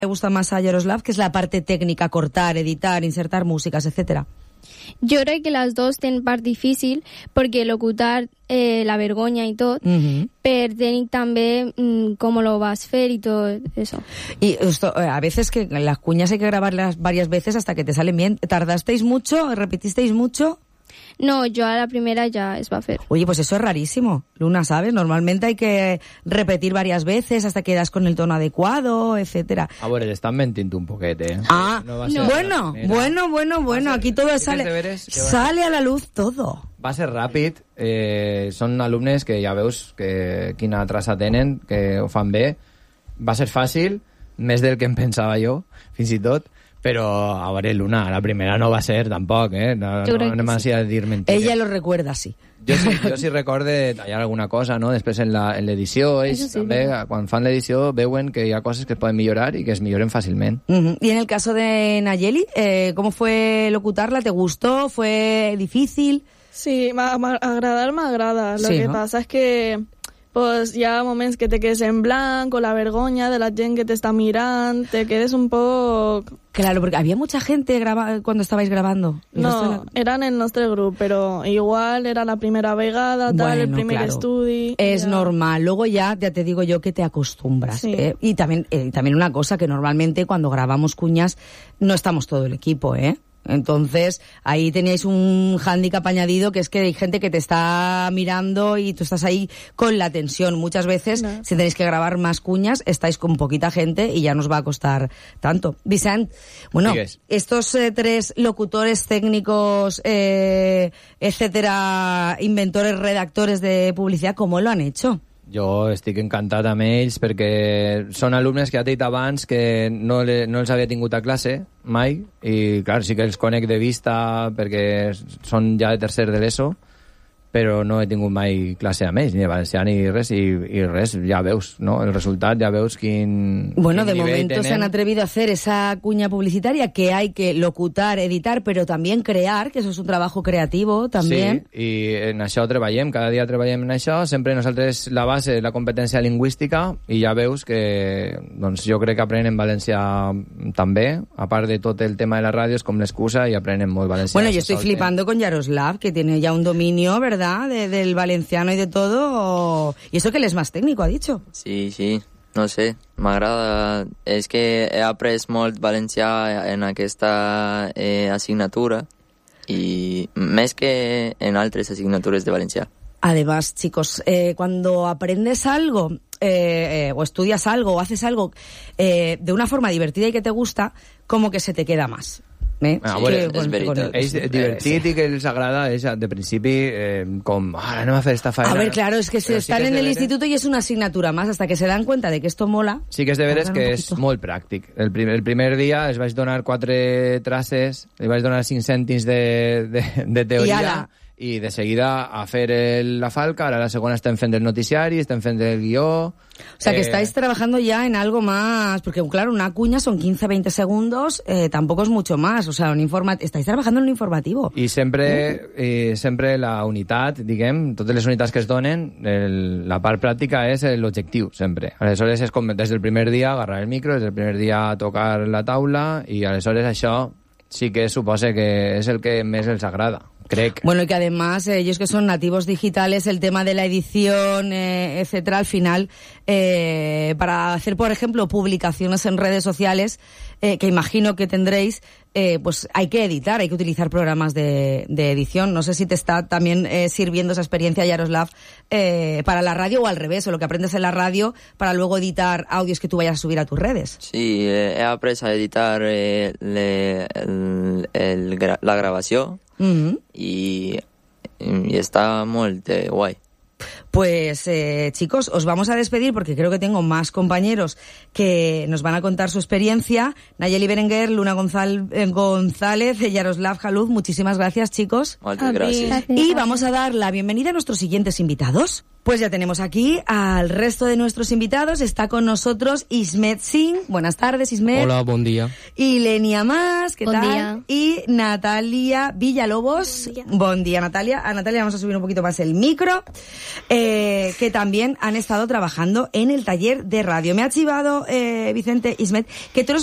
me gusta más a Yaroslav, que es la parte técnica, cortar, editar, insertar músicas, etcétera? Jo crec que les dues tenen part difícil perquè locutar la vergonya i tot, per tècnic també cómo lo vas a hacer y todo eso. Y esto, a veces que las cuñas hay que grabarlas varias veces hasta que te salen bien. ¿Tardasteis mucho? ¿Repetisteis mucho? No, jo a la primera ja es va fer. Oye, pues eso es rarísimo, Luna, ¿sabes? Normalmente hay que repetir varias veces hasta que das con el tono adecuado, etcétera. A veure, t'estan mentint un poquet, eh? Ah, no va ser bueno, aquí todo sale a la luz todo. Va ser ràpid, són alumnes que ja veus que quina traça tenen, que ho fan bé. Va ser fàcil, més del que em pensava jo, fins i tot. Però, a veure, Luna, la primera no va ser tampoc, eh? No anem a dir mentires. Ella lo recuerda, sí. Jo sí recorde tallar alguna cosa, no? Després en l'edició, ells sí, també, quan fan l'edició, veuen que hi ha coses que es poden millorar i que es milloren fàcilment. Y en el caso de Nayeli, ¿cómo fue locutarla? ¿Te gustó? ¿Fue difícil? Sí, agradar m'agrada. Lo que pasa es que pues hi ha moments que te quedes en blanco, la vergonya de la gent que te está mirant, te quedes un poc... Claro, porque había mucha gente cuando estabais grabando. No, era en el nostre grup, pero igual era la primera vegada, el primer estudi... Es normal, luego ya te digo yo que te acostumbras. Sí. Y también una cosa, que normalmente cuando grabamos cuñas no estamos todo el equipo, ¿eh? Entonces, ahí teníais un hándicap añadido, que es que hay gente que te está mirando y tú estás ahí con la tensión. Muchas veces, si tenéis que grabar más cuñas, estáis con poquita gente y ya nos va a costar tanto. Vicent, bueno, estos tres locutores, técnicos, etcétera, inventores, redactores de publicidad, ¿cómo lo han hecho? Jo estic encantat amb ells perquè són alumnes que ja t'he dit abans que no els havia tingut a classe mai i clar, sí que els conec de vista perquè són ja de tercer de l'ESO, però no he tingut mai classe amb ells, ni de valencià ni res, i res, ja veus, ¿no? El resultat, ja veus quin Bueno, quin de momento tenen. Se han atrevido a hacer esa cuña publicitaria que hay que locutar, editar, pero también crear, que eso es un trabajo creativo también. Sí, i en això treballem, cada dia treballem en això, sempre nosaltres la base és la competència lingüística i ja veus que doncs, jo crec que aprenen valencià també, a part de tot el tema de la ràdio, és com l'excusa i aprenen molt valencià. Bueno, yo estoy flipando con Yaroslav, que tiene ya un dominio, ¿verdad?, del valenciano y de todo. Y eso que él es más técnico, ha dicho. Sí, no sé, m'agrada. És que he après molt valencià en aquesta assignatura i més que en altres asignatures de valencià. Además, chicos, cuando aprendes algo o estudias algo o haces algo de una forma divertida y que te gusta, como que se te queda más. És veritat. És divertit i que els agrada, de principi, com, anem a fer esta faena. A ver, claro, es que están en el instituto y es una asignatura más, hasta que se dan cuenta de que esto mola. Sí que és de veres que és molt pràctic. El primer dia els vaig donar 4 traces, els vaig donar 5 cèntims de teoria, i de seguida a fer la falca. Ahora la segona estem fent el noticiari, estem fent el guió. O sea, que estáis trabajando ya en algo más, porque claro, una cuña son 15-20 segundos, tampoco es mucho más, o sea, estáis trabajando en un informativo. I sempre la unitat, diguem, totes les unitats que es donen, la part pràctica és l'objectiu, sempre. Aleshores és com des del primer dia agarrar el micro, des del primer dia tocar la taula, i aleshores això sí que suposa que és el que més els agrada. Crec. Bueno, y que además ellos que son nativos digitales, el tema de la edición, etcétera, al final, para hacer, por ejemplo, publicaciones en redes sociales, que imagino que tendréis, pues hay que editar, hay que utilizar programas de edición. No sé si te está también sirviendo esa experiencia, Yaroslav, para la radio o al revés, o lo que aprendes en la radio para luego editar audios que tú vayas a subir a tus redes. Sí, he après a editar la gravació. Y está molt guay. Pues chicos, os vamos a despedir porque creo que tengo más compañeros que nos van a contar su experiencia. Nayeli Berenguer, Luna González, Yaroslav Jaluz, muchísimas gracias, chicos. Muchas gracias. Y vamos a dar la bienvenida a nuestros siguientes invitados. Pues ya tenemos aquí al resto de nuestros invitados. Está con nosotros Ismet Singh. Buenas tardes, Ismet. Hola, buen día. Y Lenia Mas, ¿qué Bon tal? día. Y Natalia Villalobos. Buen día, Natalia. A Natalia vamos a subir un poquito más el micro. Que también han estado trabajando en el taller de radio. Me ha chivado, Vicente, Ismet, que tú eres